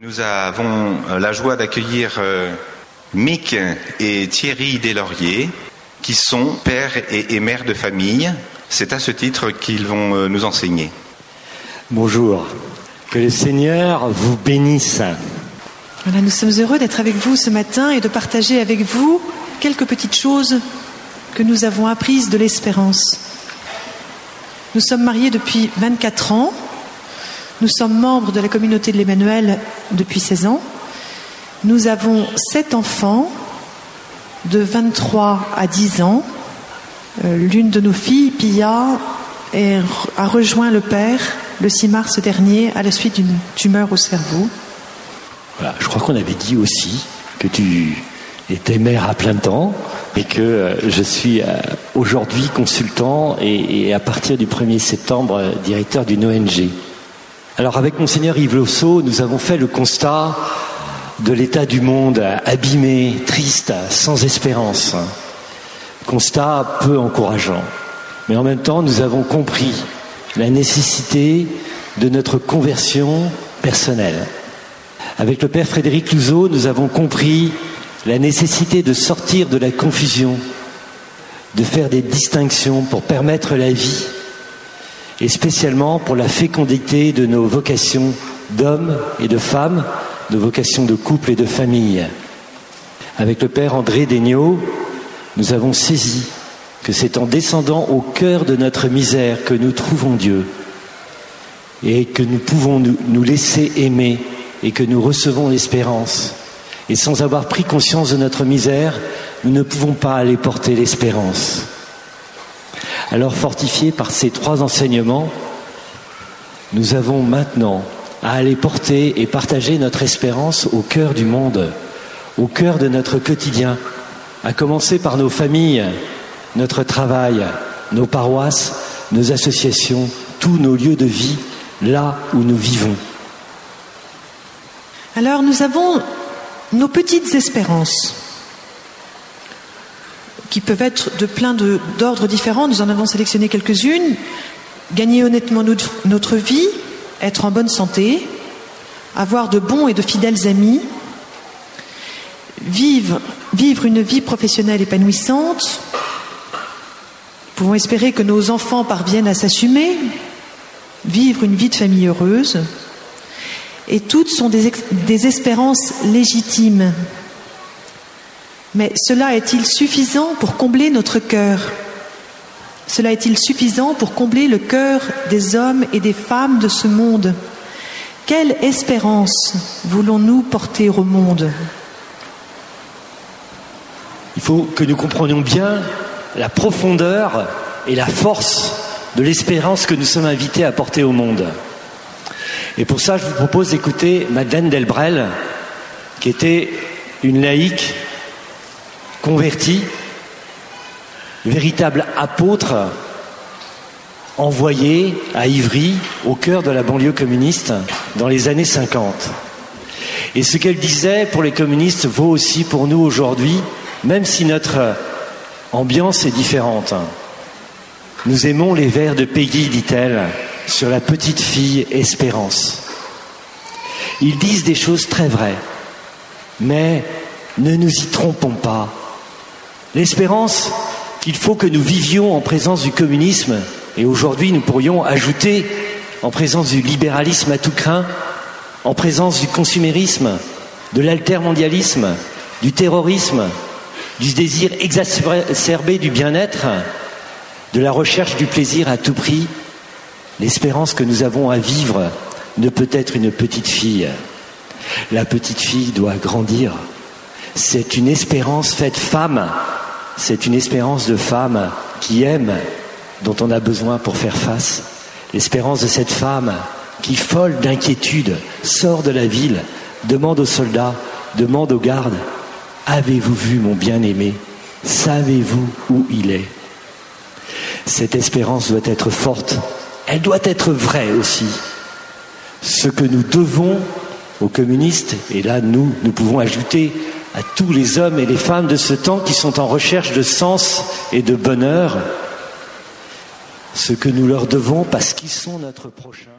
Nous avons la joie d'accueillir Mick et Thierry Deslauriers, qui sont pères et mères de famille. C'est à ce titre qu'ils vont nous enseigner. Bonjour, que le Seigneur vous bénisse. Voilà, nous sommes heureux d'être avec vous ce matin et de partager avec vous quelques petites choses que nous avons apprises de l'espérance. Nous sommes mariés depuis 24 ans. Nous sommes membres de la communauté de l'Emmanuel depuis 16 ans. Nous avons 7 enfants de 23 à 10 ans. L'une de nos filles, Pia, a rejoint le Père le 6 mars dernier à la suite d'une tumeur au cerveau. Voilà, je crois qu'on avait dit aussi que tu étais mère à plein temps et que je suis aujourd'hui consultant et à partir du 1er septembre directeur d'une ONG. Alors avec Monseigneur Yves Losso, nous avons fait le constat de l'état du monde abîmé, triste, sans espérance. Constat peu encourageant. Mais en même temps, nous avons compris la nécessité de notre conversion personnelle. Avec le Père Frédéric Louzeau, nous avons compris la nécessité de sortir de la confusion, de faire des distinctions pour permettre la vie, et spécialement pour la fécondité de nos vocations d'hommes et de femmes, nos vocations de couple et de famille. Avec le Père André Degnaud, nous avons saisi que c'est en descendant au cœur de notre misère que nous trouvons Dieu et que nous pouvons nous laisser aimer et que nous recevons l'espérance. Et sans avoir pris conscience de notre misère, nous ne pouvons pas aller porter l'espérance. Alors, fortifiés par ces 3 enseignements, nous avons maintenant à aller porter et partager notre espérance au cœur du monde, au cœur de notre quotidien, à commencer par nos familles, notre travail, nos paroisses, nos associations, tous nos lieux de vie, là où nous vivons. Alors, nous avons nos petites espérances, qui peuvent être de plein d'ordres différents. Nous en avons sélectionné quelques-unes. Gagner honnêtement notre vie, être en bonne santé, avoir de bons et de fidèles amis, vivre une vie professionnelle épanouissante. Nous pouvons espérer que nos enfants parviennent à s'assumer, vivre une vie de famille heureuse. Et toutes sont des espérances légitimes. Mais cela est-il suffisant pour combler notre cœur ? Cela est-il suffisant pour combler le cœur des hommes et des femmes de ce monde ? Quelle espérance voulons-nous porter au monde ? Il faut que nous comprenions bien la profondeur et la force de l'espérance que nous sommes invités à porter au monde. Et pour ça, je vous propose d'écouter Madeleine Delbrel, qui était une laïque convertie, véritable apôtre, envoyée à Ivry, au cœur de la banlieue communiste, dans les années 50. Et ce qu'elle disait pour les communistes vaut aussi pour nous aujourd'hui, même si notre ambiance est différente. Nous aimons les vers de Peggy, dit-elle, sur la petite fille Espérance. Ils disent des choses très vraies, mais ne nous y trompons pas. L'espérance qu'il faut que nous vivions en présence du communisme, et aujourd'hui nous pourrions ajouter en présence du libéralisme à tout crin, en présence du consumérisme, de l'altermondialisme, du terrorisme, du désir exacerbé du bien-être, de la recherche du plaisir à tout prix. L'espérance que nous avons à vivre ne peut être une petite fille. La petite fille doit grandir. C'est une espérance faite femme. C'est une espérance de femme qui aime, dont on a besoin pour faire face. L'espérance de cette femme qui, folle d'inquiétude, sort de la ville, demande aux soldats, demande aux gardes: « Avez-vous vu mon bien-aimé ? Savez-vous où il est ?» Cette espérance doit être forte. Elle doit être vraie aussi. Ce que nous devons aux communistes, et là nous pouvons ajouter à tous les hommes et les femmes de ce temps qui sont en recherche de sens et de bonheur, ce que nous leur devons parce qu'ils sont notre prochain.